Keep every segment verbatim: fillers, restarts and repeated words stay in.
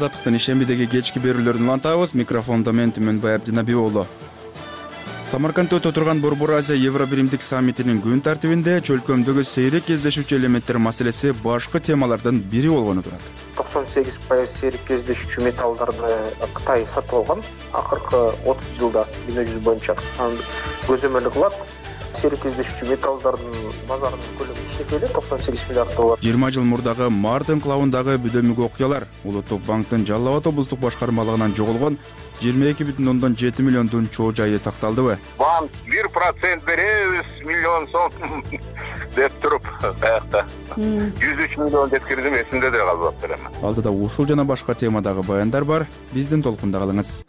Азаттыктын ишембидеги кечки берүүлөрүн улантабыз. Микрофондо мен Түмөнбай Абдинабий уулу. Самаркандда өтө турган Борбор Азия Евробиримдик саммитинин күн тартибинде чөлкөмдөгү сейрек кездешүүчү элементтер маселеси башкы темалардын бири болгону турат. токсон сегиз пайыз сейрек кездешүүчү металлдарды Кытай сатып алган. Акыркы отуз жылда дүйнө жүзү боюнча көзөмөл кылат. Сейрек кездешүүчү металлдардын базарынын көлөмү шекели токсон сегиз миллиард доллар. жыйырма жыл мурдагы март энклавындагы бүдөмүк окуялар Улуттук банктын Жалал Абад облустук башкармалыгынан жоголгон жыйырма эки бүтүн ондон жети миллиондун чоо жайы такталдыбы? Банк бир процент беребиз, миллион сом деп туруп, каякта жүз үч миллион деп кирдим, эсимде деле калбап берем. Алдыда ушул жана башка темадагы баяндар бар. Биздин толкунда калыңыз.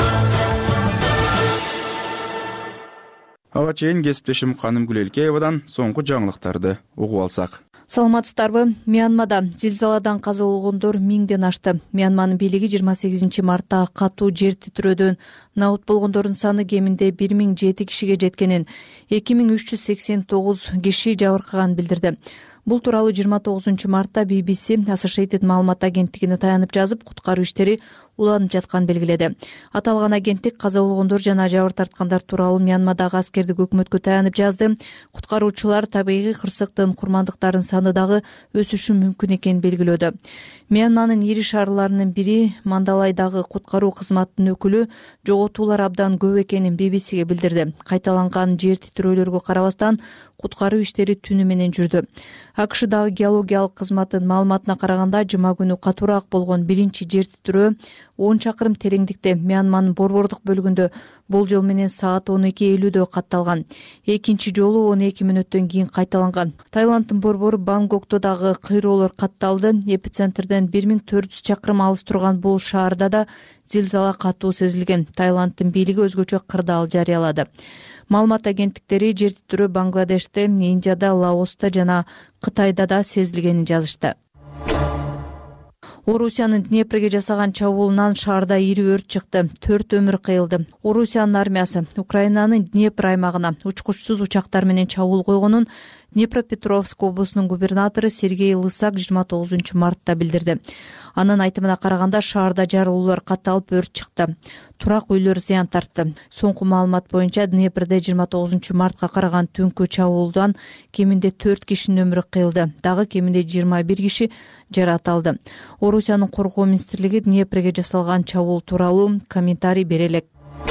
Ага чейин кесиптешим Канымгүл Элкеевадан соңку жаңылыктарды угуп алсак. Саламатсыздарбы? Мьянмада зилзаладан каза болгондор миңден ашты. Мьянманын бийлиги жыйырма сегизинчи мартта катуу жер титирөөдөн набыт болгондордун саны кеминде бир миң жети кишиге жеткенин, эки миң үч жүз сексен тогуз киши жабыркаганын билдирди. Бул тууралуу жыйырма тогузунчу мартта би би си Associated маалымат агенттигине таянып жазып, куткаруу иштери уланып жатканын белгиледи. Аталган агенттик каза болгондор жана жабыр тарткандар тууралуу Мьянмадагы аскердик өкмөткө таянып жазды. Куткаруучулар табигый кырсыктын курмандыктарын саны дагы өсүшү мүмкүн экенин белгилөөдө. Мьянманын ири шаарларынын бири Мандалайдагы куткаруу кызматынын өкүлү жоготуулар абдан көп экенин би би сиге билдирди. Кайталанган жер титирөөлөргө карабастан куткаруу иштери түнү менен жүрдү. АКШдагы геологиялык кызматтын маалыматына караганда, жума күнү катуураак болгон биринчи жер титирөө он чакырым тереңдикте Мьянманын борбордук бөлүгүндө болжол менен саат он эки элүүдө катталган. Экинчи жолу он эки мүнөттөн кийин кайталанган. Таиланддын борбору Бангкокто дагы кыйроолор катталды. Эпицентрден бир миң төрт жүз чакырым алыс турган бул шаарда да зилзала катуу сезилген. Таиланддын бийлиги өзгөчө кырдаал жарыялады. Маалымат агенттиктери жер титирөө Бангладеште, Индияда, Лаоста жана Кытайда да сезилгенин жазышты. Орусиянын Днепрге жасаган чабуулунан шаарда ири өрт чыкты. Төрт өмүр кыйылды. Орусиянын армиясы Украинанын Днепр аймагына учкучсуз учактар менен чабуул койгонун Днепропетровск облусунун губернатору Сергей Лысак жыйырма тогузунчу мартта билдирди. Анын айтымына караганда, шаарда жарылуулар катталып өрт чыкты. Турак үйлөр зыян тартты. Соңку маалымат боюнча Днепрде жыйырма тогузунчу мартка караган түнкү чабуулдан кеминде төрт кишинин өмүрү кыйылды. Дагы кеминде жыйырма бир киши жаракат алды. Орусиянын коргоо министрлиги Днепрге жасалган чабуул тууралуу комментарий бере элек.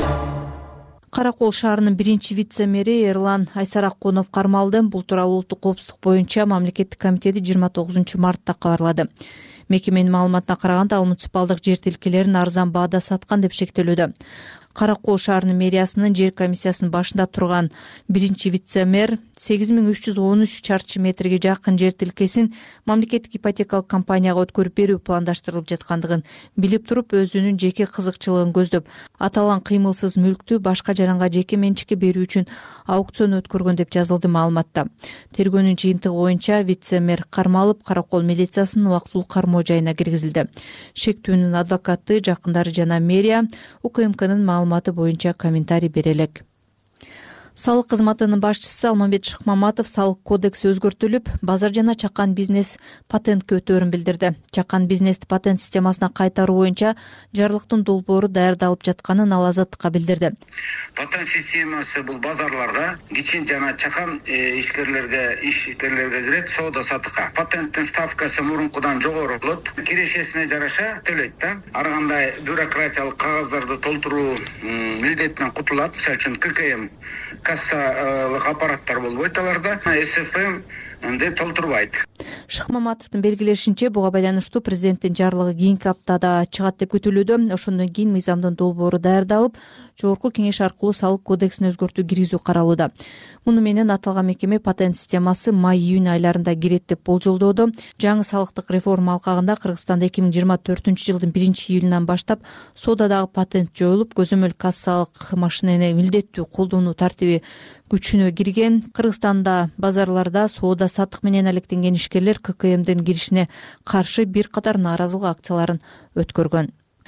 Каракол шаарынын биринчи вице-мэри Эрлан Айсаракунов кармалды. Бул тууралуу улуттук коопсуздук боюнча мамлекеттик комитети жыйырма тогузунчу мартта кабарлады. Мекеменин маалыматына караганда, ал муниципалдык жер тилкелерин арзан баада саткан деп шектелүүдө. Каракол шаарынын мэриясынын жер комиссиясынын башында турган биринчи вице-мэр сегиз миң үч жүз он үч чарчы метрге жакын жер тилкесин мамлекеттик ипотекалык компанияга өткөрүп берүү пландаштырылып жаткандыгын билип туруп, өзүнүн жеке кызыкчылыгын көздөп, аталган кыймылсыз мүлктү башка жаранга жеке менчикке берүү үчүн аукцион өткөргөн деп жазылды маалыматта. Тергөөнүн жыйынтыгы боюнча вице-мэр кармалып, Каракол милициясынын убактылуу кармоо жайына киргизилди. Шектүүнүн адвокаты, жакындары жана мэрия УКМКнын маалыматы боюнча комментарий бере элек. Салык кызматынын башчысы Алмамбет Шыкмаматов салык кодекси өзгөртүлүп, базар жана чакан бизнес патентке өтөөрүн билдирди. Чакан бизнести патент системасына кайтаруу боюнча жарлыктын долбоору даярдалып жатканын ал Азаттыкка билдирди. Патент системасы бул базарларга, кичин жана чакан ишкерлерге, ишкерлерге кирет, соода сатыкка. Патенттин ставкасы мурункудан жогору болот. Кирешесине жараша төлөйт да. Ар кандай бюрократиялык кагаздарды толтуруу милдетинен кутулат. Мисалы үчүн К К М кассалык аппараттар болбойт аларда, С Ф М ынды толтурбайт. Шыкмаматовдун белгилешинче, буга байланыштуу президенттин жарлыгы кийинки аптада чыгат деп күтүлүүдө. Ошондон кийин мыйзамдын долбоору даярдалып, жогорку кеңеш аркылуу салык кодексине өзгөртүү киргизүү каралууда. Муну менен аталган мекеме патент системасы май-июнь айларында кирет деп болжолдоодо. Жаңы салыктык реформа алкагында Кыргызстанда эки миң жыйырма төртүнчү жылдын биринчи июлунан баштап соодадагы патент жоюлуп, көзөмөл кассалык машинени милдеттүү колдонуу тартиби күчүнө кирген. Кыргызстанда базарларда соода сатык менен алектенген ишкерлер К К Мдин киришине каршы бир катар нааразылык акцияларын өткөргөн.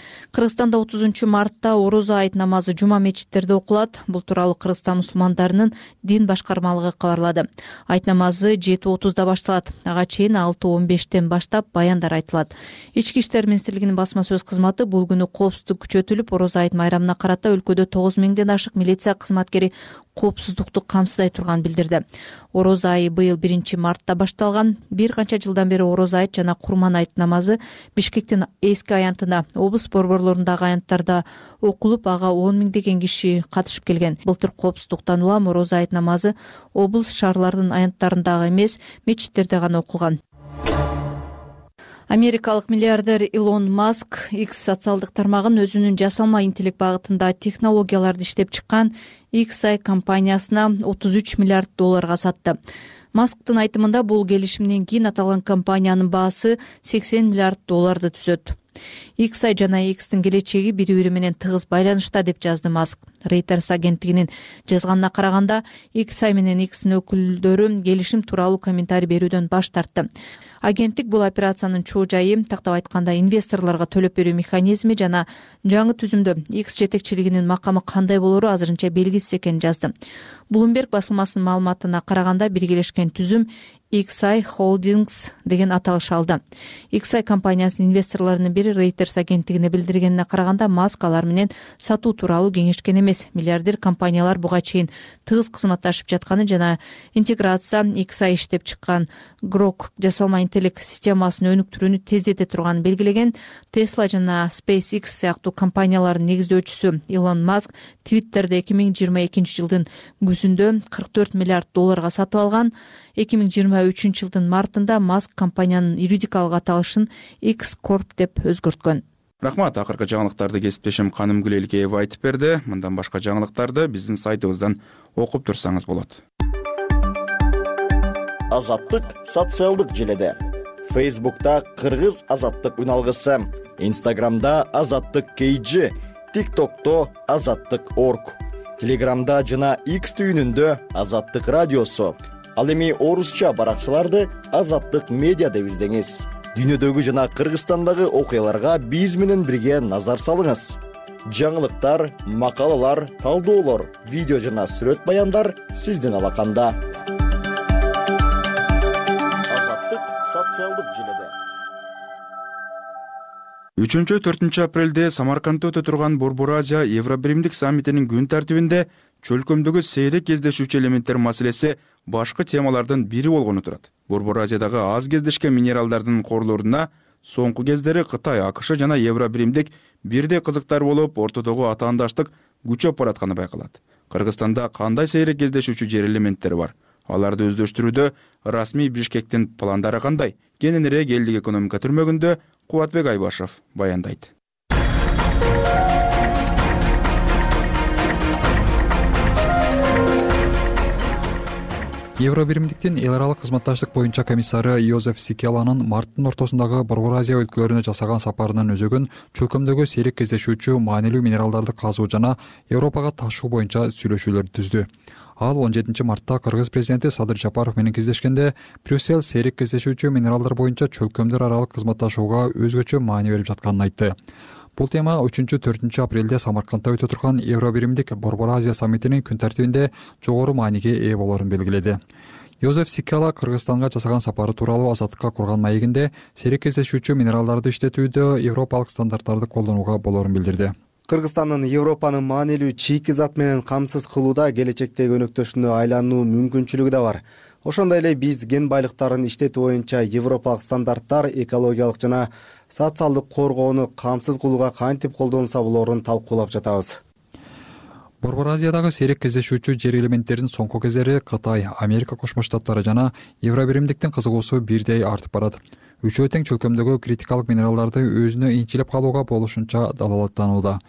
Кыргызстанда отузунчу мартта орозо айт намазы жума мечиттерде окулат. Бул тууралуу Кыргызстан мусулмандарынын дин башкармалыгы кабарлады. Айт намазы жети отузда башталат. Ага чейин алты он бештен баштап баяндар айтылат. Ички иштер министрлигинин басма сөз кызматы бул күнү коопсуздук күчөтүлүп, орозо айт майрамына карата өлкөдө тогуз миңден ашык милиция кызматкери коопсуздукту камсыздай турганын билдирди. Орозо айы быйыл биринчи мартта башталган. Бир канча жылдан бери орозо айт жана курман айт намазы Бишкектин эски аянтында, облус борборлорундагы аянттарда окулуп, ага он миңдеген киши катышып келген. Былтыр коопсуздуктан улам орозо айт намазы облус шаарлардын аянттарындагы эмес, мечиттерде гана окулган. Америкалык миллиардер Илон Маск X социалдык тармагын өзүнүн жасалма интеллект багытында технологияларды иштеп чыккан X I компаниясына отуз үч миллиард долларга сатты. Масктын айтымында бул келишимден кийин аталган компаниянын баасы сексен миллиард долларды түзөт. X I жана X'тин келечеги бири-бири менен тыгыз байланышта деп жазды Маск. Reuters агенттигинин жазганына караганда, X I менен X'тин өкүлдөрү келишим тууралуу комментарий берүүдөн баш тартты. Агенттик бул операциянын чоо жайы, тактап айтканда, инвесторлорго төлөп берүү механизми жана жаңы түзүмдө X жетекчилигинин макамы кандай болору азырынча белгисиз экенин жазды. Bloomberg басылмасынын маалыматына караганда, биргелешкен түзүм X I Holdings деген аталыш алды. X I компаниясынын инвесторлорунун бири Reuters агенттигине билдиргенине караганда, Маск алар менен сатуу тууралуу кеңешкен эмес. Миллиардер компаниялар буга чейин тыгыз кызматташып жатканы жана интеграция X I иштеп чыккан Grok жасалма интеллект системасын өнүктүрүүнү тездете турганын белгилеген. Tesla жана SpaceX сыяктуу компаниялардын негиздөөчүсү Илон Маск Twitter'де эки миң жыйырма экинчи жылдын күзүндө кырк төрт миллиард долларга сатып алган. эки миң жыйырма үчүнчү жылдын мартында Маск компаниянын юридикалык аталышын X Corp деп өзгөрткөн. Рахмат, акыркы жаңылыктарды кесиптешим Канымгүл Элкеева айтып берди. Мындан башка жаңылыктарды биздин сайтыбыздан окуп турсаңыз болот. Азаттык социалдык желеде. Facebook'ta Кыргыз азаттык үналгысы, Instagram'da Азаттык кей джи, TikTok'то Азаттык точка орг, Telegram'da жана X түйүнүндө Азаттык радиосу. Ал эми орусча баракчаларды Азаттык медиа деп издеңиз. Дүйнөдөгү жана Кыргызстандагы окуяларга биз менен бирге назар салыңыз. Жаңылыктар, макалалар, талдоолор, видео жана сүрөт баяндар сиздин алаканда. Азаттык социалдык желеде. үчүнчү төртүнчү апрелде Самаркандда өтө турган Борбор Азия Евробиримдик саммитинин күн тартибинде чөлкөмдөгү сейрек кездешүүчү элементтер маселеси башкы темалардын бири болгону турат. Борбор Азиядагы аз кездешкен минералдардын корлоруна соңку кездери Кытай, АКШ жана Евробиримдик бирдей кызыктар болуп, ортодогу атаандаштык күчөп баратканы байкалат. Кыргызстанда кандай сейрек кездешүүчү жер элементтери бар? Аларды өздөштүрүүдө расмий Бишкектин пландары кандай? Кененирээк элдик экономика түрмөгүндө Кубатбек Айбашев баяндайт. Евробиримдиктин эл аралык кызматташтык боюнча комиссары Йозеф Сикеланын марттын ортосундагы Борбор Азия өлкөлөрүнө жасаган сапарынын өзөгүн чөлкөмдөгү сейрек кездешүүчү маанилүү минералдарды казуу жана Европага ташуу боюнча сүйлөшүүлөр түздү. Ал он жетинчи мартта Кыргыз президенти Садыр Жапаров менен кездешкенде Брюссель сейрек кездешүүчү минералдар боюнча чөлкөмдөр аралык кызматташууга өзгөчө маани берип жатканын айтты. Бул тема үчүнчү төртүнчү апрелде Самаркандда өтө турган Евробиримдик Борбор Азия саммитинин күн тартибинде жогору мааниге ээ болорун белгиледи. Йозеф Сикела Кыргызстанга жасаган сапары тууралуу Азаттыкка курган маегинде сейрек кездешүүчү минералдарды иштетүүдө европалык стандарттарды колдонууга болорун билдирди. Кыргызстандын Европаны маанилүү чийки зат менен камсыз кылууда келечектеги өнөктөшүнө айлануу мүмкүнчүлүгү да бар. Ошондой эле биз кен байлыктарын иштетүү боюнча европалык стандарттар, экологиялык жана социалдык коргоону камсыз кылууга кантип колдонулса болорун талкуулап жатабыз. Борбор Азиядагы сейрек кездешүүчү жер элементтеринин соңку кездери Кытай, Америка Кошмо Штаттары жана Евробиримдиктин кызыгуусу бирдей артып барат. Үчөө тең чөлкөмдөгү критикалык минералдарды өзүнө ичилеп калууга болушунча далалаттанууда.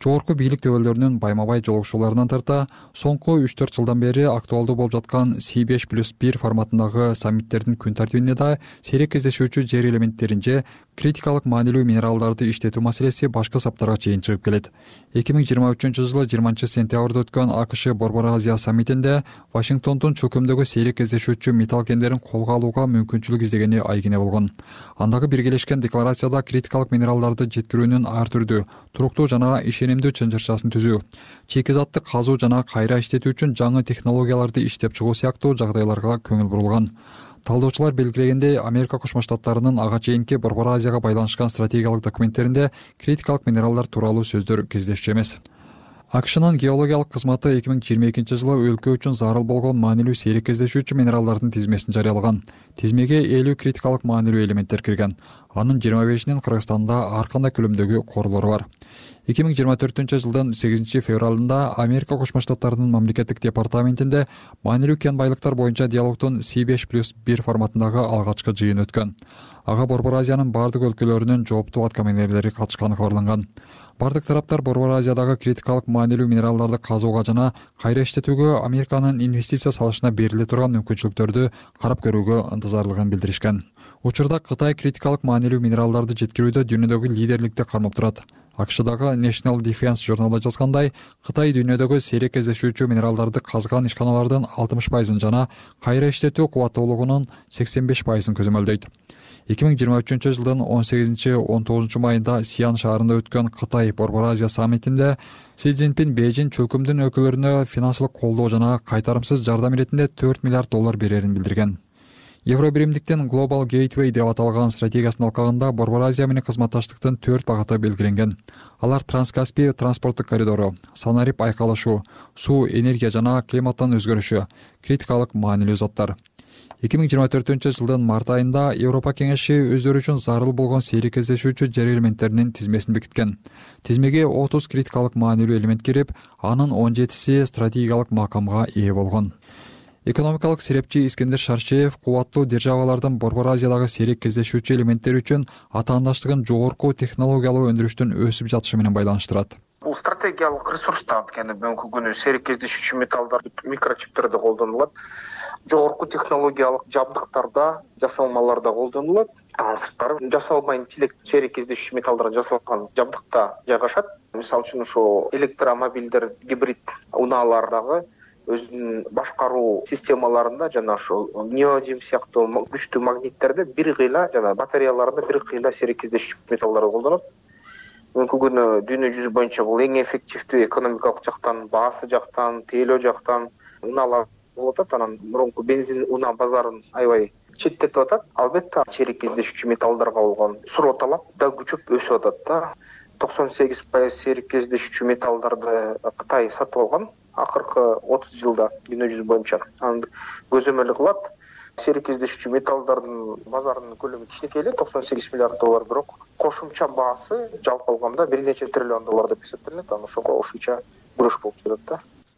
жогорку бийлик төбөлдөрүнүн байма бай жолугушууларынан тарта соңку үч төрт жылдан бери актуалдуу болуп жаткан си беш плюс бир форматындагы саммиттердин күн тартибинде да сейрек кездешүүчү жер элементтерин же критикалык маанилүү минералдарды иштетүү маселеси башкы саптарга чейин чыгып келет. эки миң жыйырма үчүнчү жылы жыйырманчы сентябрда өткөн АКШ Борбор Азия саммитинде Вашингтондун чөлкөмдөгү сейрек кездешүүчү металл кендерин колго алууга мүмкүнчүлүк издегени айгине болгон. Андагы биргелешкен декларацияда критикалык минералдарды жеткирүүнүн ар түрдүү, туруктуу жана ишенимдүү чынжырчасын түзүү, чекизатты казуу жана кайра иштетүү үчүн жаңы технологияларды иштеп чыгуу сыяктуу жагдайларга көңүл бурулган. Талдоочулар белгилегендей, Америка Кошмо Штаттарынын ага чейинки Борбор Азияга байланышкан стратегиялык документтеринде критикалык минералдар тууралуу сөздөр кездешчү эмес. АКШнын геологиялык кызматы эки миң жыйырма экинчи жылы өлкө үчүн зарыл болгон маанилүү сейрек кездешүүчү минералдардын тизмесин жарыялаган. Тизмеге элүү критикалык маанилүү элементтер кирген. Анын жыйырма бешинин Кыргызстанда ар кандай көлөмдөгү корулору бар. эки миң жыйырма төртүнчү жылдын сегизинчи февралында Америка Кошмо Штаттарынын мамлекеттик департаментинде маанилүү кен байлыктар боюнча диалогдун си беш плюс бир форматындагы алгачкы жыйын өткөн. Ага Борбор Азиянын бардык өлкөлөрүнүн жооптуу аткаминерлери катышканы кабарланган. Бардык тараптар Борбор Азиядагы критикалык маанилүү минералдарды казууга жана кайра иштетүүгө Американын инвестиция салышына бериле турган мүмкүнчүлүктөрдү карап көрүүгө ынтызарлыгын билдиришкен. Учурда Кытай критикалык маанилүү минералдарды жеткирүүдө дүйнөдөгү лидерликти кармап турат. АКШдагы National Defense журналда жазгандай, Кытай дүйнөдөгү сейрек кездешүүчү минералдарды казган ишканалардын алтымыш пайызын жана кайра иштетүү кубаттуулугунун сексен беш пайызын көзөмөлдөйт. эки миң жыйырма үчүнчү жылдын он сегизинчи он тогузунчу майында Сиан шаарында өткөн Кытай Борбор Азия саммитинде Си Цзиньпин Бейжин чөлкөмдүн өлкөлөрүнө финансылык колдоо жана кайтарымсыз жардам иретинде төрт миллиард доллар берерин билдирген. Евробиримдиктин Global Gateway деп аталган стратегиясынын алкагында Борбор Азия менен кызматташтыктын төрт багыты белгиленген. Алар Транскаспий транспорттук коридору, санарип айкалышуу, суу, энергия жана климаттын өзгөрүшү, критикалык маанилүү заттар. эки миң жыйырма төртүнчү жылдын март айында Европа кеңеши өздөрү үчүн зарыл болгон сейрек кездешүүчү жер элементтеринин тизмесин бекиткен. Тизмеге отуз критикалык маанилүү элемент кирип, анын он жетиси стратегиялык макамга ээ болгон. Экономикалык серепчи Искендер Шарчеев кубаттуу державалардын Борбор Азиядагы сейрек кездешүүчү элементтер үчүн атаандаштыгын жогорку технологиялуу өндүрүштүн өсүп жатышы менен байланыштырат. Бул стратегиялык ресурс да анткени бүгүнкү күнү сейрек кездешүүчү металлдар микрочиптерде колдонулат. Жогорку технологиялык жабдыктарда, жасалмаларда колдонулат. Анын сырткары жасалма интеллект сейрек кездешүүчү металлдардан жасалган жабдыкта жайгашат. Мисалы үчүн ошо электромобилдер, гибрид унаалардагы өзүнүн башкаруу системаларында жана ошо неодим сыяктуу күчтүү магниттерде бир кыйла жана батареяларында бир кыйла сейрек кездешүүчү металлдарды колдонот. Бүгүнкү күнү дүйнө жүзү боюнча бул эң эффективдүү экономикалык жактан, баасы жактан, тейлөө жактан унаалар болуп атат. Анан мурунку бензин унаа базарын аябай четтетип атат. Албетте сейрек кездешүүчү металлдарга болгон суроо талап да күчөп өсүп атат да. токсон сегиз пайыз сейрек кездешүүчү металлдарды Кытай сатып алган акыркы отуз жылда дүйнө жүзү боюнча. Анын көзөмөлү кылат. Сейрек кездешүүчү металлдардын базарынын көлөмү кичинекей эле, токсон сегиз миллиард доллар, бирок кошумча баасы жалпы алганда бир нече триллион доллар деп эсептелет. Анан ошого ошуча күрөш болуп жатат да.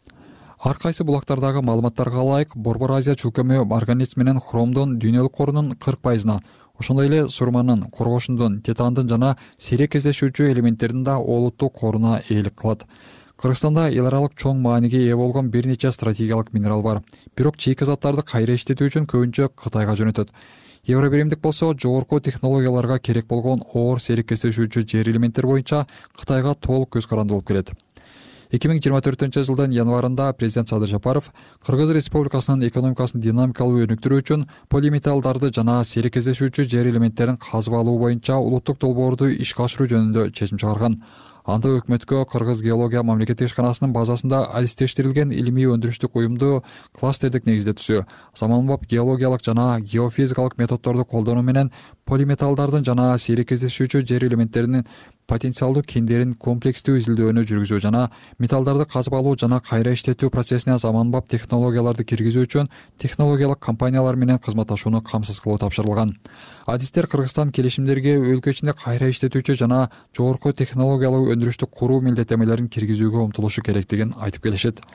Ар кайсы булактардагы маалыматтарга ылайык, Борбор Азия чөлкөмү марганец менен хромдун дүйнөлүк корунун кырк пайызына, ошондой эле сурманын, коргошундун, титандын жана сейрек кездешүүчү элементтердин да олуттуу коруна ээлик кылат. Кыргызстанда эл аралык чоң мааниге ээ болгон бир нече стратегиялык минерал бар. Бирок чийки заттарды кайра иштетүү үчүн көбүнчө Кытайга жөнөтөт. Евробиримдик болсо жогорку технологияларга керек болгон оор сейрек кездешүүчү жер элементтер боюнча Кытайга толук көз каранды болуп келет. эки миң жыйырма төртүнчү жылдын январында президент Садыр Жапаров Кыргыз Республикасынын экономикасын динамикалуу өнүктүрүү үчүн полиметаллдарды жана сейрек кездешүүчү жер элементтерин казып алуу боюнча улуттук долбоорду ишке ашыруу жөнүндө чечим чыгарган. Анда өкмөткө Кыргыз геология мамлекеттик ишканасынын базасында адистештирилген илимий өндүрүштүк уюмду кластердик негизде түзүү, заманбап геологиялык жана геофизикалык методдорду колдонуу менен полиметаллдардын жана сейрек кездешүүчү жер элементтеринин потенциалдуу кендерин комплекстүү изилдөөнү жүргүзүү жана металлдарды казып алуу жана кайра иштетүү процессине заманбап технологияларды киргизүү үчүн технологиялык компаниялар менен кызматташууну камсыз кылуу тапшырылган. Адистер Кыргызстан келишимдерге өлкө ичинде кайра иштетүүчү жана жогорку технологиялуу өндүрүштү куруу милдеттемелерин киргизүүгө умтулушу керектигин айтып келишет.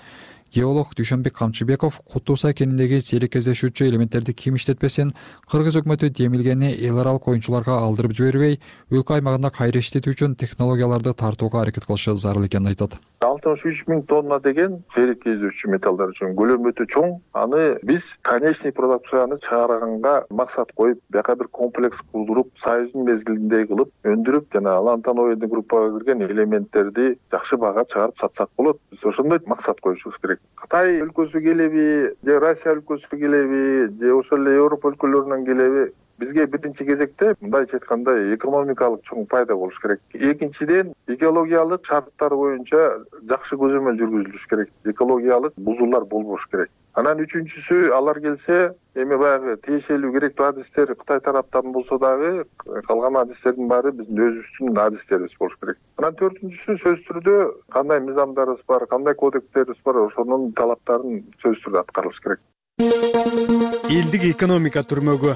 Геолог Дүйшөнбек Камчыбеков Куттуу Сай кеніндегі сейрек кездешүүчү элементтерди ким иштетпесин Кыргыз өкмөтү демилгени эл аралык оюнчуларга алдырып жибербей, өлкө аймагында кайра иштетүү үчүн технологияларды тартууга аракет кылышы зарыл экенин айтат. алтымыш үч миң тонна деген сейрек кездешүүчү металлдар үчүн көлөмү өтө чоң. Аны биз конечный продукцияны чыгарганга максат коюп, бияка бир комплекс курдуруп, союздун мезгилинде кылып, өндүрүп, жана лантаноидный группага кирген элементтерди жакшы баага чыгарып сатсак болот. Биз ошондой максат коюшубуз керек. Кытай өлкөсү келеби, же Россия өлкөсү келеби, же ошол эле Европа өлкөлөрүнөн келеби, бизге биринчи кезекте мындайча айтканда экономикалык чоң пайда болуш керек. Экинчиден, экологиялык шарттар боюнча жакшы көзөмөл жүргүзүлүш керек. Экологиялык бузуулар болбош керек. Анан үчүнчүсү, алар келсе, эми баягы тиешелүү керектүү адистер Кытай тараптан болсо дагы, калган адистердин баары биздин өзүбүздүн адистерибиз болуш керек. Анан төртүнчүсү, сөзсүз түрдө кандай мыйзамдарыбыз бар, кандай кодекстерибиз бар, ошонун талаптарын сөзсүз түрдө аткарылыш керек. Элдик экономика түрмөгү.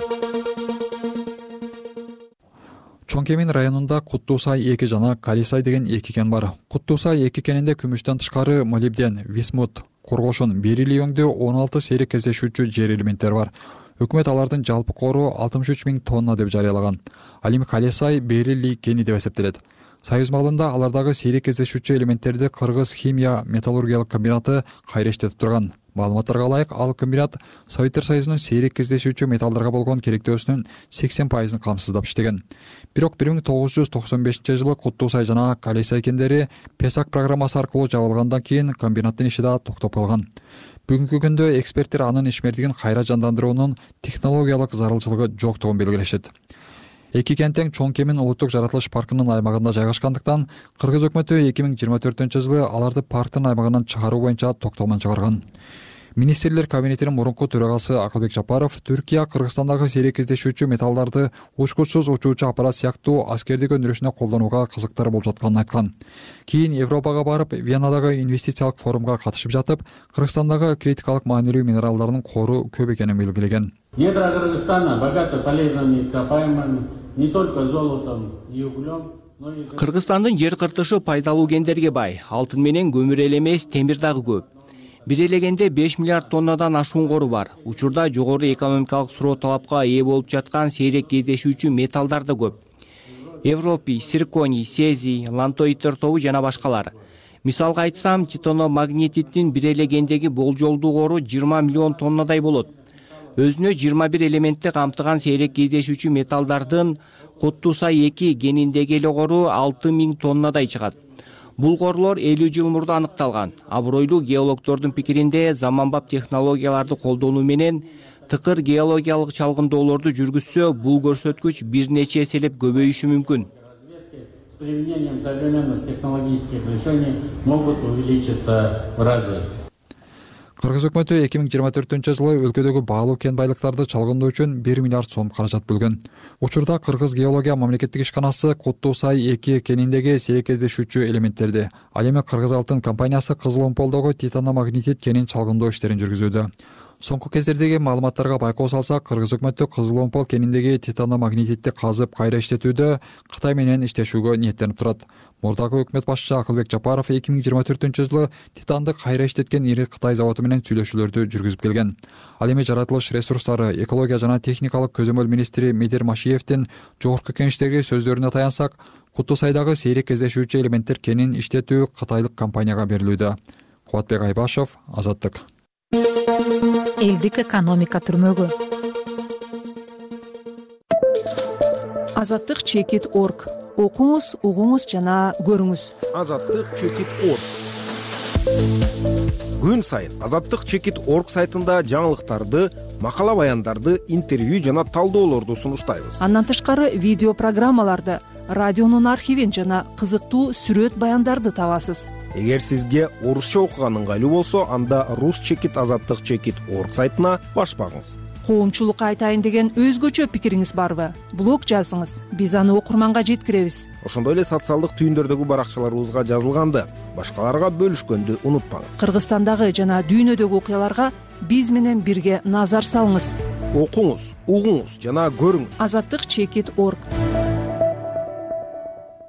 Чоң Кемин районунда Куттуу Сай эки жана Калисай деген эки кен бар. Куттуу Сай эки кенинде күмүштөн тышкары молибден, висмут, коргошун, берилий өңдөө он алты сейрек кездешүүчү жер элементтери бар. Өкмөт алардын жалпы кору алтымыш үч миң тонна деп жарыялаган. Ал эми Калисай берилий кени деп эсептелет. Союз малында алардагы сейрек кездешүүчү элементтерди Кыргыз химия металлургиялык комбинаты кайра иштетип турган. Маалыматтарга ылайык, ал комбинат Советтер Союзунун сейрек кездешүүчү металлдарга болгон керектөөсүнүн сексен пайызын камсыздап иштеген. Бирок бир миң тогуз жүз токсон бешинчи жылы Куттуу Сай жана Калисай кендери Песак программасы аркылуу жабылгандан кийин комбинаттын иши да токтоп калган. Бүгүнкү күндө эксперттер анын ишмердигин кайра жандандыруунун технологиялык зарылчылыгы жоктугун белгилешет. Эки кенттең Чоң Кемин улуттук жаратылыш паркынын аймагында жайгашкандыктан, Кыргыз өкмөтү эки миң жыйырма төртүнчү жылы аларды парктын аймагынан чыгаруу боюнча токтомон чыгарган. Министрлер кабинетинин мурунку төрагасы Акылбек Жапаров Түркия Кыргызстандагы сейрек кездешүүчү металлдарды учкучсуз учуучу аппарат сыяктуу аскердик өндүрүшүнө колдонууга кызыктар болуп жатканын айткан. Кийин Европага барып, Венадагы инвестициялык форумга катышып жатып, Кыргызстандагы критикалык маанилүү минералдардын кору көп экенин белгилеген. Недра Кыргызстана богаты полезными ископаемыми, не только золотом и углем. Кыргызстандын жер кыртышы пайдалуу кендерге бай, алтын менен көмүр эле эмес, темир дагы көп. Бир элегенде беш миллиард тоннадан ашуун кору бар. Учурда жогору экономикалык суроо талапка ээ болуп жаткан сейрек кездешүүчү металлдар да көп. Европий, цирконий, цезий, лантоидтер тобу жана башкалар. Мисалга айтсам, титано-магнетиттин бир элегендеги болжолдуу кору жыйырма миллион тоннадай болот. Өзүнө жыйырма бир элементти камтыган сейрек кездешүүчү металлдардын Куттуу Сай эки кениндеги эле кору алты миң тоннадай чыгат. Бул корлор элүү жыл мурда аныкталган. Абройлуу геологдордун пикиринде, заманбап технологияларды колдонуу менен тыкыр геологиялык чалгындоолорду жүргүзсө, бул көрсөткүч бир нече эселеп көбөйүшү мүмкүн. С применением современных технологических решений могут увеличиться в разы. Кыргыз өкмөтү эки миң жыйырма төртүнчү жылы өлкөдөгү баалуу кен байлыктарды чалгындоо үчүн бир миллиард сом каражат бөлгөн. Учурда Кыргыз геология мамлекеттик ишканасы Куттуу Сай эки кениндеги сейрек кездешүүчү элементтерди, ал эми Кыргыз Алтын компаниясы Кызыл Омполдогу титано-магнетит кенин чалгындоо иштерин жүргүзүүдө. Соңку кездердеги маалыматтарга байкоо салсак, Кыргыз өкмөтү Кызыл Омпол кениндеги титано-магнетитти казып кайра иштетүүдө Кытай менен иштешүүгө ниеттенип турат. Мурдагы өкмөт башчысы Акылбек Жапаров эки миң жыйырма төртүнчү жылы титанды кайра иштеткен ири Кытай заводу менен сүйлөшүүлөрдү жүргүзүп келген. Ал эми жаратылыш ресурстары, экология жана техникалык көзөмөл министри Медер Машиевдин жогорку кеңештеги сөздөрүнө таянсак, Куттуу Сайдагы сейрек кездешүүчү элементтер кенин иштетүү кытайлык компанияга берилүүдө. Кубатбек Айбашев, Азаттык. Элдик экономика түрмөгү. Азаттык чекит точка орг. Окуңуз, угуңуз жана көрүңүз. Азаттык чекит точка орг. Күн сайын Азаттык чекит точка орг сайтында жаңылыктарды, макала баяндарды, интервью жана талдоолорду сунуштайбыз. Андан тышкары видео программаларды, радионун архивин жана кызыктуу сүрөт баяндарды табасыз. Эгер сизге орусча окуган ыңгайлуу болсо, анда рус чекит азаттык чекит точка орг сайтына башпаңыз. Коомчулукка айтайын деген өзгөчө пикириңиз барбы? Блог жазыңыз, биз аны окурманга жеткиребиз. Ошондой эле социалдык түйүндөрдөгү баракчаларыбызга жазылганды, башкаларга бөлүшкөндү унутпаңыз. Кыргызстандагы жана дүйнөдөгү окуяларга биз менен бирге назар салыңыз. Окуңуз, угуңуз жана көрүңүз. Азаттык чекит точка орг.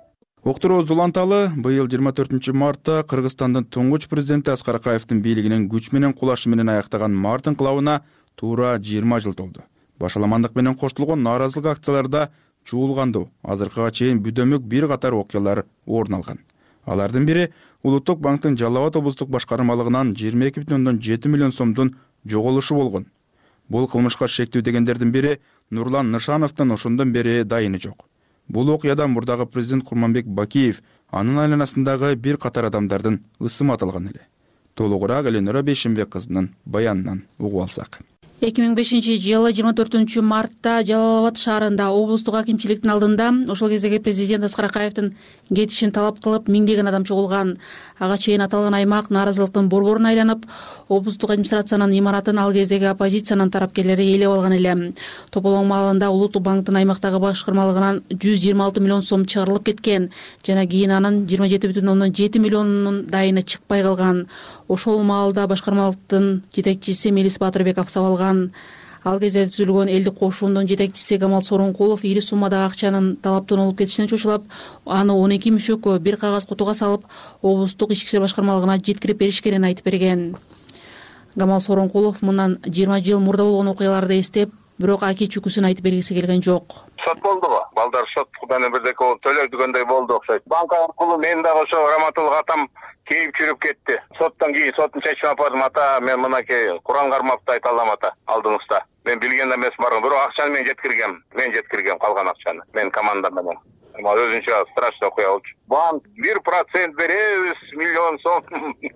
Уктурубуз уланталы. Быйыл жыйырма төртүнчү мартта Кыргызстандын туңгуч президенти Аскар Акаевдин бийлигинин күч менен кулашы менен аяктаган март инкылабына туура жыйырма жыл толду. Башаламандык менен коштулгон нааразылык акцияларда чуулгандуу азыркыга чейин бүдөмүк бир катар окуялар орун алган. Алардын бири Улуттук банктын Жалал Абад облустук башкармалыгынан жыйырма эки бүтүн ондон жети миллион сомдун жоголушу болгон. Бул кылмышка шектүү дегендердин бири Нурлан Нышановдун ошондон бери дайыны жок. Бул окуядан мурдагы президент Курманбек Бакиев анын айланасындагы бир катар адамдардын ысымы аталган эле. Толугураак Эленора Бейшенбек кызынын баянынан угуп алсак. эки миң бешинчи жылы жыйырма төртүнчү мартта Жалал Абад шаарында облустук акимчиликтин алдында ошол кездеги президент Аскар Акаевдин кетишин талап кылып миңдеген адам чогулган. Ага чейин аталган аймак нааразылыктын борборун айланып, облустук администрациянын имаратын ал кездеги оппозициянын тарапкерлери ээлеп алган эле. Тополоң маалында Улуттук банктын аймактагы башкармалыгынан жүз жыйырма алты миллион сом чыгарылып кеткен жана кийин анын жыйырма жети бүтүн ондон жети миллионунун дайыны чыкпай калган. Ошол маалда башкармалыктын жетекчиси Мелис Батырбек абсабалган. Ал кезде түзүлгөн элдик кошуундун жетекчиси Камал Сооронкулов ири суммадагы акчанын талаптан алып кетишине чочулап, аны он эки мүшөккө бир кагаз кутуга салып, облустук ички иштер башкармалыгына жеткирип беришкенин айтып берген. Камал Сооронкулов мындан жыйырма жыл мурда болгон окуяларды эстеп, бирок аки чүкүсүн айтып бергиси келген жок. Сот болдубу? Балдар сот менен бирдеке болуп төлөдүгөндөй болду окшойт. Банк аркылуу мен дагы ошо Раматуллах атам кейип жүрүп кетти. Соттон кийин соттун чечимин апардым. Ата, мен мынакей Куран кармапты айта алам ата алдыңызда. Мен билген эмес барган. Бирок акчаны мен жеткиргем. Мен жеткиргем калган акчаны. Мен команда менен. Эми өзүнчө страшный окуя болчу. Банк бир процент беребиз миллион сом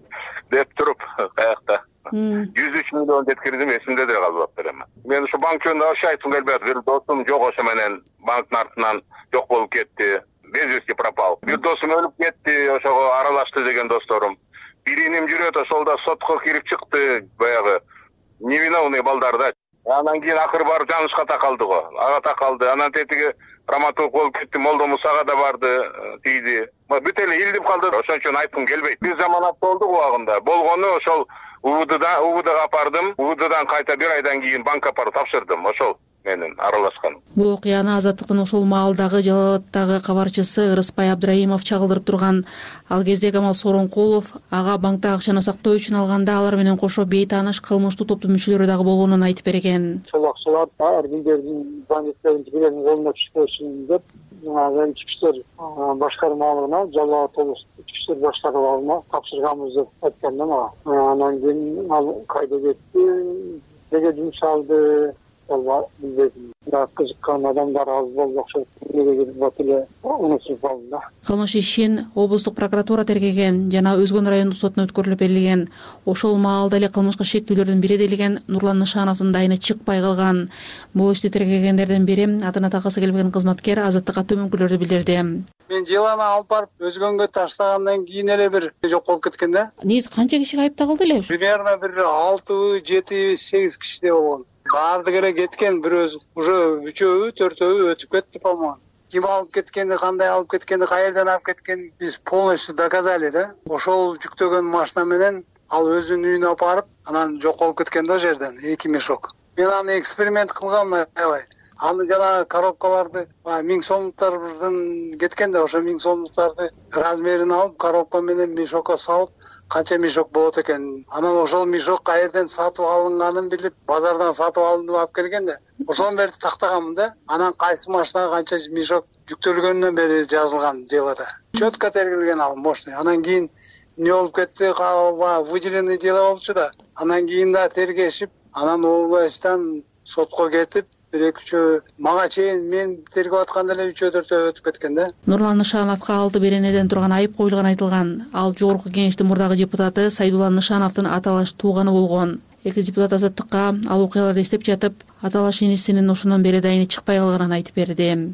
деп туруп каякта. жүз үч миллион жеткирдим, эсимде деле калбап берем. Мен ушу банк жөнүндө ошо айткым келбейт. Бир досум жок ошо менен банктын артынан жок болуп кетти. Без вести пропал. Бир досум өлүп кетти, ошого аралашты деген досторум. Бириним жүрөт, ошолда сотко кирип чыкты, баягы невиновный балдарда. Анан кийин акыры барып жанышка такалды го. Ага такалды. Анан тетиги Раматуллах болуп кетти, Молдо Мусага да барды, тийди. Бүт эле илдип калды. Ошон үчүн айткым келбейт. Биз заманат болдук убагында. Болгону ошол УВДдан УВДга апардым. УВДдан кайта бир айдан кийин банкка апарып тапшырдым. Ошол менен аралашкан. Бул окуяны Азаттыктын ошол маалдагы Жалал Абадтагы кабарчысы Ырыспай Абдрайымов чагылдырып турган. Ал кезде Камал Сооронкулов ага банкта акчаны сактоо үчүн алганда алар менен кошо бейтааныш кылмыштуу топтун мүчөлөрү дагы болгонун айтып берген. Ошол акчалар ар кимдердин бандиттердин тигилердин колуна түшпөсүн үчүн деп жанагы ички иштер башкармалыгына, Жалал Абад облустук ички иштер башкармалыгына тапшырганбыз деп айткан да мага. Анан кийин ал кайда кетти, неге жумуш алды, алба билбедим. Бирок кызыккан адамдар аз болду окшойт. Неге бат эле унутуп калдым да. Кылмыш ишин облустук прокуратура тергеген жана Өзгөн райондук сотуна өткөрүлүп берилген. Ошол маалда эле кылмышка шектүүлөрдүн бири делеген Нурлан Нышановдун дайыны чыкпай калган. Бул ишти тергегендердин бири атына такасы келбеген кызматкер Азаттыкка төмөнкүлөрдү билдирди. Мен жыланы алып барып Өзгөнгө таштагандан кийин эле бир жок болуп кеткен да. Негизи канча киши айыпталды эле? Примерно бир алты, жети, сегиз кишидей болгон. Баардыгы эле кеткен, бирөөсү уже үчөө, төртөө өтүп кетти, по-моему. Ким алып кеткени, кандай алып кеткени, каерден алып кеткенин биз полностью доказали да. Ошол жүктөгөн машина менен ал өзүнүн үйүнө алып барып, анан жок болуп кеткен да жерден, эки мешок. Мен аны эксперимент кылгам, аябай. Аны жана коробкаларды миң сомдуктардан кеткен да, ошо миң сомдуктарды размерин алып, коробка менен мешокко салып, канча мешок болот экен. Анан ошол мешок каерден сатып алынганын билип, базардан сатып алынып алып келген да. Ошону бери тактаганмын да. Анан кайсы машинага канча мешок жүктөлгөнүнөн бери жазылган делода. Четко тергелген ал мощный. Анан кийин эмне болуп кетти, выделенный дело болчу да. Анан кийин да тергешип, анан областан сотко кетип, бир-эки үчөө мага чейин мен тергеп атканда эле үчөө төртөө өтүп кеткен да. Нурлан Нышановго алты беренеден турган айып коюлган айтылган. Ал жогорку кеңештин мурдагы депутаты Сайдулла Нышановдун аталаш тууганы болгон. Эки депутат Азаттыкка ал окуяларды эстеп жатып, аталаш инисинин ошондон бери дайыны чыкпай калганын айтып берди.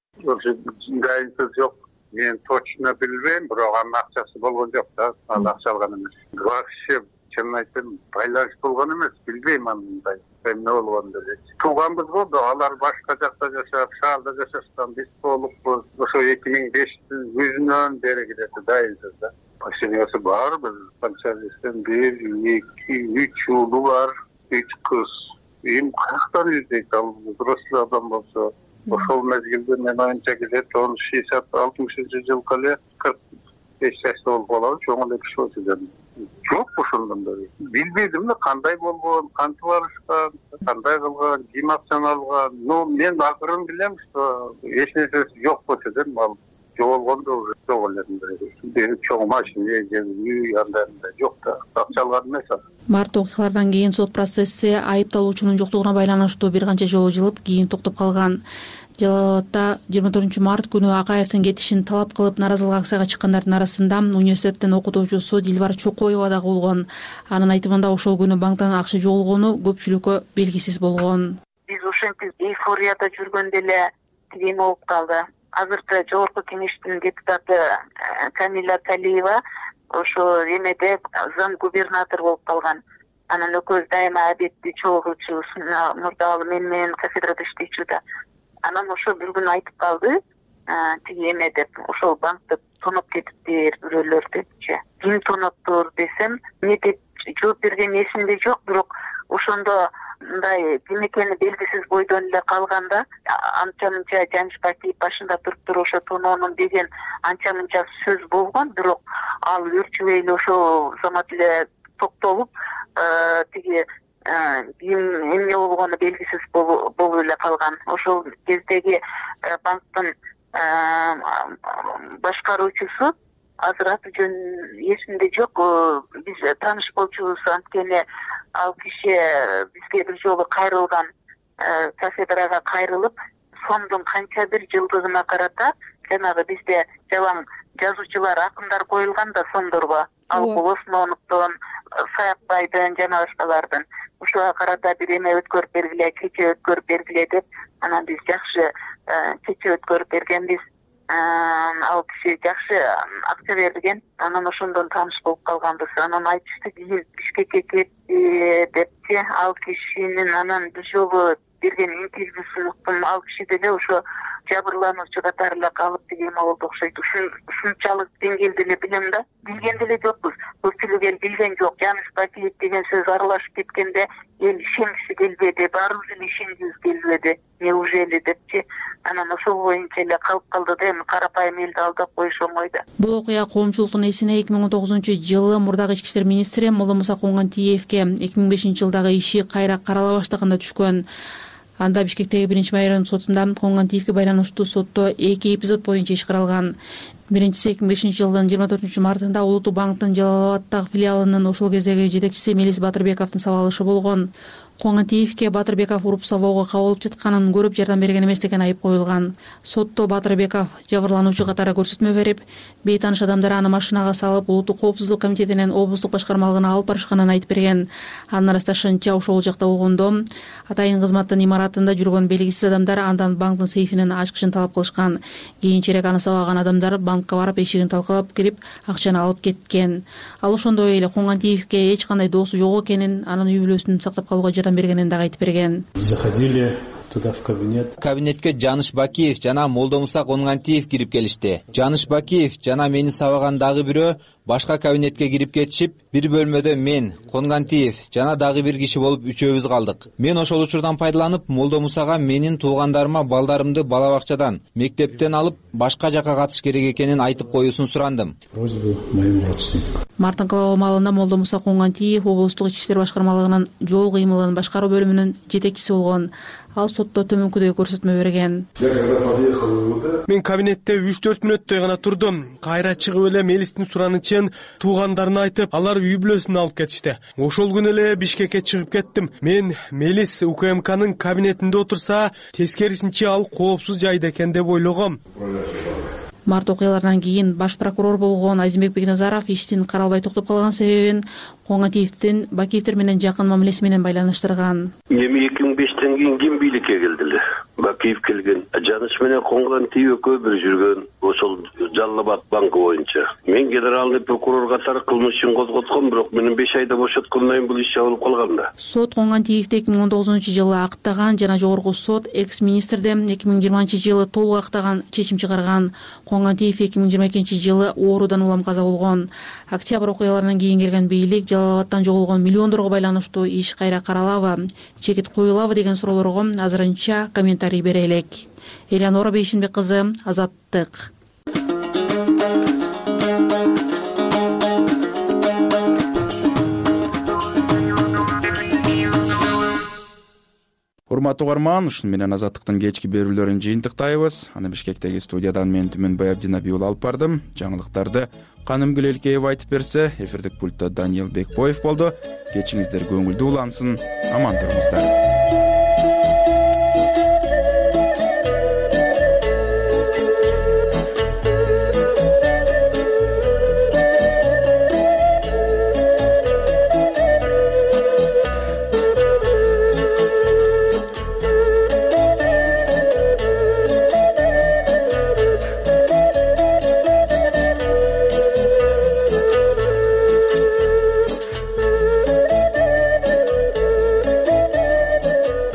Дайынсыз жок. Мен точно билбейм, бирок анын акчасы болгон жок да. Ал акча алган эмес. Вообще чынын айтсам байланыш болгон эмес, билбейм андай. Эмне болгон деп. Тууганбыз болду, алар башка жакта жашап, шаарда жашашкан, биз толукпуз. Ошо эки миң бештин күзүнөн бери кирет дайынсыз да. Семьясы бар, биз канчалыктан бир, эки, үч уулу бар, үч кыз. Эми каяктан издейт ал взрослый адам болсо. ошол мезгилде менин оюмча где-то он шестьдесят алтымышынчы жылкы эле кырк беш жашта болуп калабы, чоң эле киши болчу. Жок ошондон бери билбейдим да кандай болгон, кантип барышкан, кандай кылган, ким акчаны алган. Ну мен акырын билем, что эч нерсеси жок болчу дедим. Ал жоголгондо уже жок эле. Чоң машина же үй андайында жок да, акча алган эмес. Март окуялардан кийин сот процесси айыпталуучунун жоктугуна байланыштуу бир канча жолу жылып, кийин токтоп калган. Жалал Абадта жыйырма төртүнчү март күнү Акаевдин кетишин талап кылып наразылык акцияга чыккандардын арасында университеттин окутуучусу Дилбар Чокоева дагы болгон. Анын айтымында ошол күнү банктан акча жоголгону көпчүлүккө белгисиз болгон. Биз ошентип эйфорияда жүргөндө эле тиги болуп калды. Азыркы жогорку кеңештин депутаты Камила Талиева ошо эмеде зам губернатор болуп калган. Анан экөөбүз дайыма обедти чогулчубуз. Мурда мен менен кафедрада иштейчү да. Анан ошо бир күн айтып калды, тиги эме деп, ошол банкты тоноп кетиптир бирөөлөр депчи. Ким тоноптур десем, эмне деп жооп берген эсимде жок, бирок ошондо мындай ким экени белгисиз бойдон эле калганда, анча мынча Жанышбакиев башында туруптур ошо тоноонун деген анча мынча сөз болгон, бирок ал өрчүбөй эле ошол замат эле токтолуп, тиги ким эмне болгону белгисиз болуп эле калган. Ошол кездеги банктын башкаруучусу азыр аты жөн эсимде жок. Биз тааныш болчубуз, анткени ал киши бизге бир жолу кайрылган, кафедрага кайрылып, сомдун канча бир жылдыгына карата жанагы бизде жалаң жазуучулар, акындар коюлган да сомдорго. Албул Осмоновдон, Саякбайдын жана башкалардын. Ушуга карата бир эме өткөрүп бергиле, кече өткөрүп бергиле деп, анан биз жакшы кече өткөрүп бергенбиз. Ал киши жакшы акча берген, анан ошондон тааныш болуп калганбыз. Анан айтышты, кийин Бишкекке кетти депчи. Ал кишинин анан бир жолу берген интервьюсун уктум. Ал киши деле ошо жабырлануучу катары эле калып деген болду окшойт. Ушунчалык деңгээлде эле билем да. Билген деле жокпуз. Көпчүлүк эл билген жок. Жанышбакиев деген сөз аралашып кеткенде эл ишенгиси келбеди, баарыбыз эле ишенгибиз келбеди. Неужели депчи. Анан ошол боюнча эле калып калды да, эми карапайым элди алдап коюш оңой да. Бул окуя коомчулуктун эсине эки миң он тогузунчу жылы мурдагы ички иштер министри Молдомуса Коңгантиевке эки миң бешинчи жылдагы иши кайра карала баштаганда түшкөн. Анда Бишкектеги биринчи майордун сотунда Коңгантиевке байланыштуу сотто эки эпизод боюнча иш каралган. Биринчиси эки миң бешинчи жылдын жыйырма төртүнчү мартында Улуттук банктын Жалал Абадтагы филиалынын ошол кездеги жетекчиси Мелис Батырбековдун сабалышы болгон. Коңгантиевке Батырбеков уруп сабоого кабылып жатканын көрүп жардам берген эмес деген айып коюлган. Сотто Батырбеков жабырлануучу катары көрсөтмө берип, бейтааныш адамдар аны машинага салып, Улуттук коопсуздук комитетинин облустук башкармалыгына алып барышканын айтып берген. Анын арасташынча ошол жакта болгондо атайын кызматтын имаратында жүргөн белгисиз адамдар андан банктын сейфинин ачкычын талап кылышкан. Кийинчерээк аны сабаган адамдар банкка барып эшигин талкалап кирип, акчаны алып кеткен. Ал ошондой эле Коңгантиевке эч кандай досу жок экенин, анын үй бүлөсүн сактап калууга жардам бергенин дагы айтып берген. Заходили туда в кабинет. Кабинетке Жанышбакиев жана Молдомуса Коңгантиев кирип келишти. Жанышбакиев жана мени сабаган дагы бирөө башка кабинетке кирип кетишип, бир бөлмөдө мен, Коңгантиев жана дагы бир киши болуп үчөөбүз калдык. Мен ошол учурдан пайдаланып, Молдомусага менин туугандарыма балдарымды бала бакчадан, мектептен алып, башка жака катыш керек экенин айтып коюусун сурандым. Просьбу моим родственникам. Мартын кылабы маалында Молдомуса Коңгантиев облустук ички иштер башкармалыгынын жол кыймылын башкаруу бөлүмүнүн жетекчиси болгон. Ал сотто төмөнкүдөй көрсөтмө берген. Мен кабинетте үч төрт мүнөттөй гана турдум. Кайра чыгып эле Мелистин суранычын туугандарына айтып, алар үй бүлөсүн алып кетишти. Ошол күнү эле Бишкекке чыгып кеттим. Мен Мелис УКМКнын кабинетинде отурса, тескерисинче ал коопсуз жайда экен деп ойлогом. Март окуяларынан кийин баш прокурор болгон Азимбек Бекназаров иштин каралбай токтоп калган себебин Коңгантиевдин Бакиевдер менен жакын мамилеси менен байланыштырган. Эми эки миң бештен кийин ким бийликке келди эле? Бакиев келген. Жаныш менен Коңгантиев экөө бир жүргөн ошол Жалал Абад банкы боюнча. Мен генеральный прокурор катары кылмыш ишин козготком, бирок менин беш айда бошоткондон кийин бул иш жабылып калган да. Сот Коңгантиевди эки миң он тогузунчу жылы актаган жана жогорку сот экс-министрден эки миң жыйырманчы жылы толук актаган чечим чыгарган. Коңгантиев эки миң жыйырма экинчи жылы оорудан улам каза болгон. Октябрь окуяларынан кийин келген бийлик Жалал Абадтан жоголгон миллиондорго байланыштуу иш кайра каралабы, чекит коюлабы деген суроолорго азырынча комментарий бере элек. Элеонора Бейшенбек кызы, Азаттык. Урматтуу угарман, ушуну менен Азаттыктын кечки берүүлөрүн жыйынтыктайбыз. Аны Бишкектеги студиядан мен Түмөнбай Абдинабий уулу алып бардым. Жаңылыктарды Каным Гүлелкеева айтып берсе, эфирдик пультта Даниил Бекбоев болду. Кечиңиздер көңүлдүү улансын, аман туруңуздар.